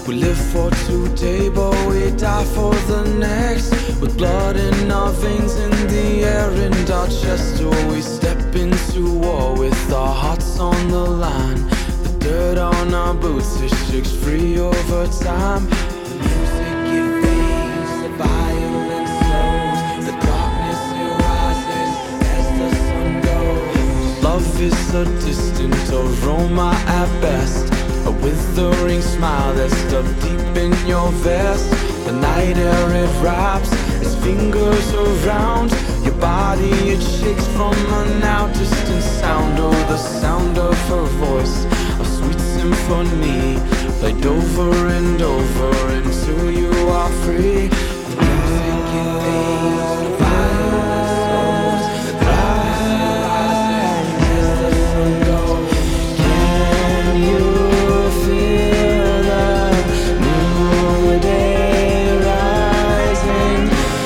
We live for today, but we die for the next. With blood in our veins, in the air, and our chest. Oh, we step into war with our hearts on the line. The dirt on our boots, it shakes free over time. The music, it fades, the violence slows. The darkness, it rises as the sun goes. Love is a distant aroma at best, a withering smile that's stuck deep in your vest. The night air, it wraps its fingers around your body. It shakes from a now distant sound. Oh, the sound of her voice, a sweet symphony, played over and over until you are free. The music, it fades, the violence slows. The darkness rises as the sun goes. Can you feel the new day rising,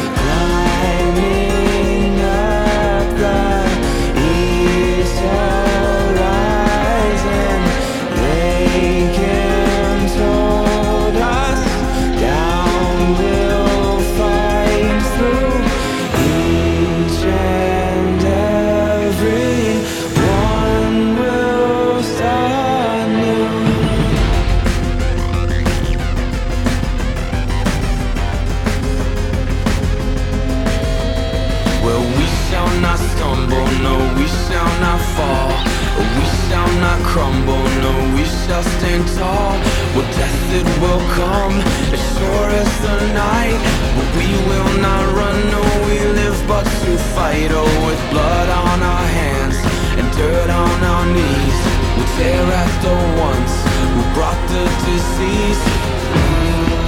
climbing up the east horizon? Lincoln told us, down we'll fight through. Each and every one will start new. Well, we shall not stumble, no, we shall not fall. We shall not crumble, no, we shall stand tall. Well, death, it will come as sure as the night, but we will not run, no, we live but to fight. Oh, with blood on our hands and dirt on our knees, we tear at the ones who brought the disease.